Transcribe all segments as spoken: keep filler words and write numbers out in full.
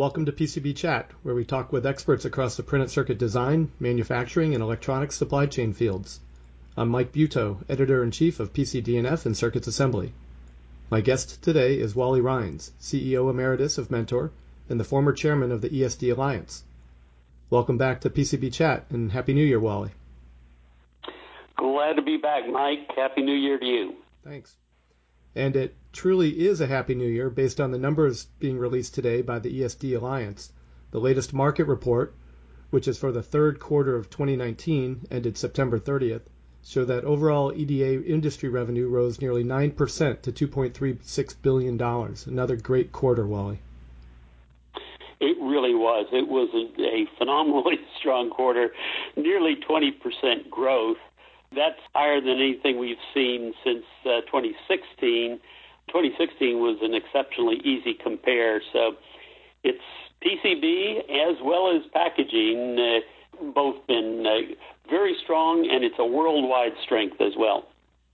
welcome to P C B Chat, where we talk with experts across the printed circuit design, manufacturing, and electronics supply chain fields. I'm Mike Butow, Editor-in-Chief of P C D N F and Circuits Assembly. My guest today is Wally Rines, C E O Emeritus of Mentor and the former chairman of the E S D Alliance. Welcome back to P C B Chat, and Happy New Year, Wally. Glad to be back, Mike. Happy New Year to you. Thanks. And it truly is a Happy New Year based on the numbers being released today by the E S D Alliance. The latest market report, which is for the third quarter of twenty nineteen, ended September thirtieth, show that overall E D A industry revenue rose nearly nine percent to two point three six billion dollars. Another great quarter, Wally. It really was. It was a, a phenomenally strong quarter, nearly twenty percent growth. That's higher than anything we've seen since uh, twenty sixteen. twenty sixteen was an exceptionally easy compare. So it's P C B as well as packaging, uh, both been uh, very strong, and it's a worldwide strength as well.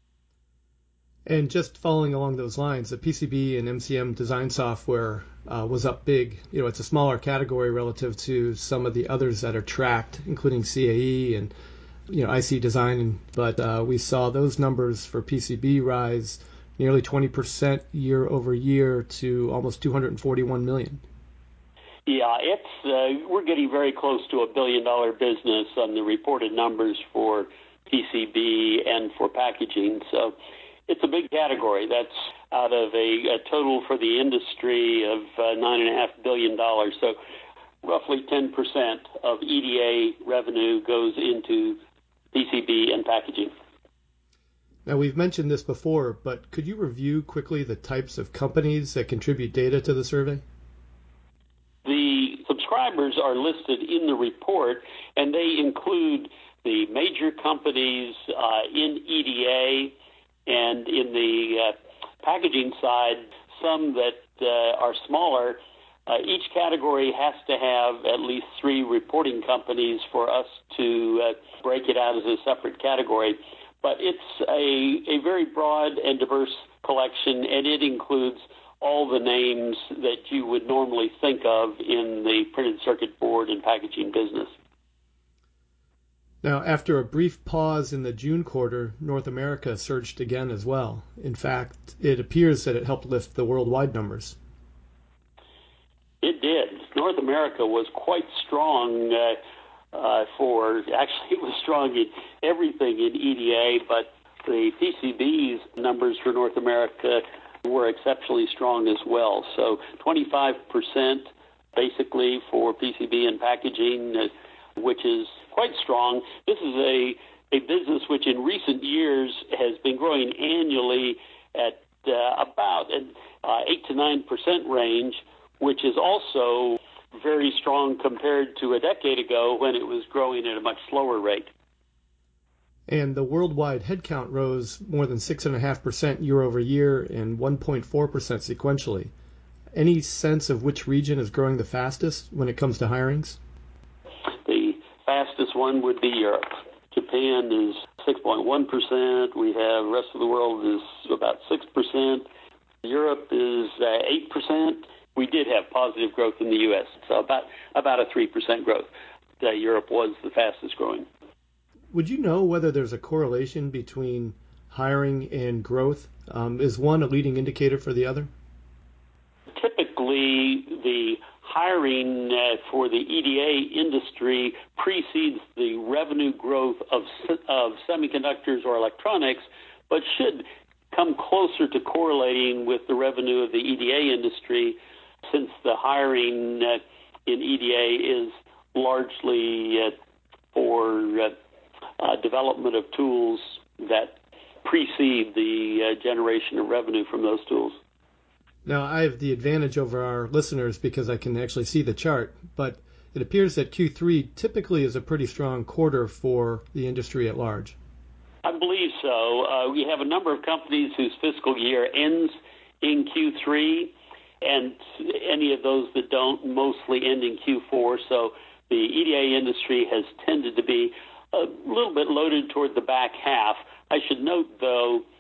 And just following along those lines, the P C B and M C M design software uh, was up big. You know, it's a smaller category relative to some of the others that are tracked, including C A E and you know, I C design, but uh, we saw those numbers for P C B rise nearly twenty percent year over year to almost two hundred forty-one million. Yeah, it's uh, we're getting very close to a billion dollar business on the reported numbers for P C B and for packaging. So it's a big category. That's out of a, a total for the industry of uh, nine and a half billion dollars. So roughly ten percent of E D A revenue goes into P C B and packaging. Now, we've mentioned this before, but could you review quickly the types of companies that contribute data to the survey? The subscribers are listed in the report, and they include the major companies uh, in E D A and in the uh, packaging side, some that uh, are smaller. Uh, each category has to have at least three reporting companies for us to uh, break it out as a separate category. But it's a, a very broad and diverse collection, and it includes all the names that you would normally think of in the printed circuit board and packaging business. Now, after a brief pause in the June quarter, North America surged again as well. In fact, it appears that it helped lift the worldwide numbers. It did. North America was quite strong uh, uh, for, actually it was strong in everything in E D A, but the P C B's numbers for North America were exceptionally strong as well. So twenty-five percent basically for P C B and packaging, uh, which is quite strong. This is a, a business which in recent years has been growing annually at uh, about an uh, eight to nine percent range, which is also very strong compared to a decade ago when it was growing at a much slower rate. And the worldwide headcount rose more than six point five percent year over year and one point four percent sequentially. Any sense of which region is growing the fastest when it comes to hirings? The fastest one would be Europe. Japan is six point one percent. We have the rest of the world is about six percent. Europe is uh, eight percent. We did have positive growth in the U S, so about about a three percent growth. Uh, Europe was the fastest growing. Would you know whether there's a correlation between hiring and growth? Um, is one a leading indicator for the other? Typically, the hiring uh, for the E D A industry precedes the revenue growth of, of semiconductors or electronics, but should come closer to correlating with the revenue of the E D A industry, since the hiring uh, in E D A is largely uh, for uh, uh, development of tools that precede the uh, generation of revenue from those tools. Now, I have the advantage over our listeners because I can actually see the chart, but it appears that Q three typically is a pretty strong quarter for the industry at large. I believe so. Uh, we have a number of companies whose fiscal year ends in Q three, and any of those that don't mostly end in Q four. So the E D A industry has tended to be a little bit loaded toward the back half. I should note, though,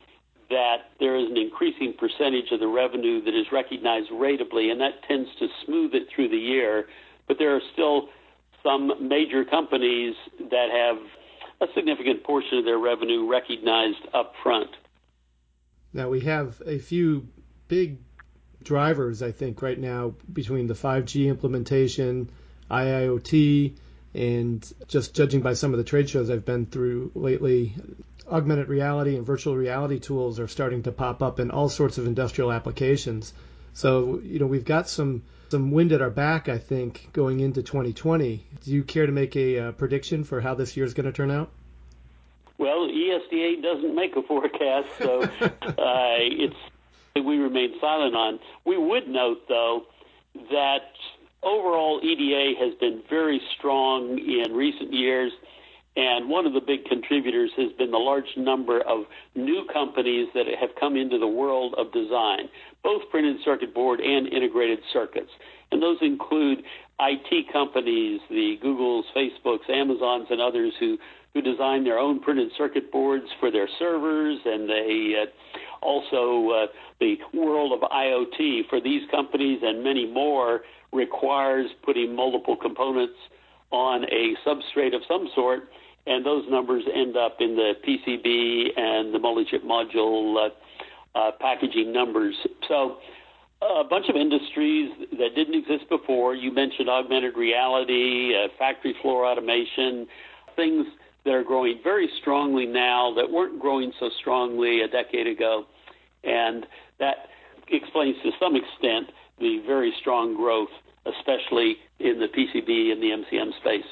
that there is an increasing percentage of the revenue that is recognized ratably, and that tends to smooth it through the year. But there are still some major companies that have a significant portion of their revenue recognized up front. Now, we have a few big drivers, I think, right now between the five G implementation, I I O T, and just judging by some of the trade shows I've been through lately, augmented reality and virtual reality tools are starting to pop up in all sorts of industrial applications. So, you know, we've got some, some wind at our back, I think, going into twenty twenty. Do you care to make a uh, prediction for how this year is going to turn out? Well, E S D A doesn't make a forecast, so uh, it's we remain silent on. We would note, though, that overall E D A has been very strong in recent years, and one of the big contributors has been the large number of new companies that have come into the world of design, both printed circuit board and integrated circuits. And those include I T companies, the Googles, Facebooks, Amazons, and others who, who design their own printed circuit boards for their servers, and they uh, also uh, the world of I O T for these companies and many more requires putting multiple components on a substrate of some sort, and those numbers end up in the P C B and the multi-chip module uh, uh, packaging numbers. So a bunch of industries that didn't exist before. You mentioned augmented reality, uh, factory floor automation, things that are growing very strongly now that weren't growing so strongly a decade ago. And that explains to some extent the very strong growth, especially in the P C B and the M C M space.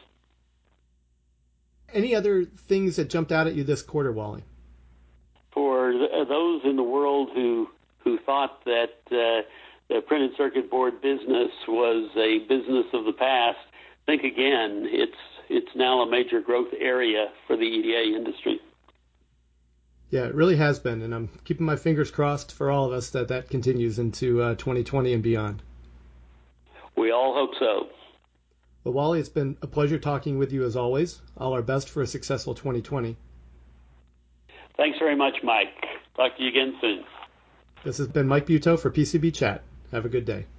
Any other things that jumped out at you this quarter, Wally? For th- those in the world who who thought that uh, the printed circuit board business was a business of the past, think again. It's it's now a major growth area for the E D A industry. Yeah, it really has been, and I'm keeping my fingers crossed for all of us that that continues into uh, twenty twenty and beyond. We all hope so. Well, Wally, it's been a pleasure talking with you as always. All our best for a successful twenty twenty. Thanks very much, Mike. Talk to you again soon. This has been Mike Buteau for P C B Chat. Have a good day.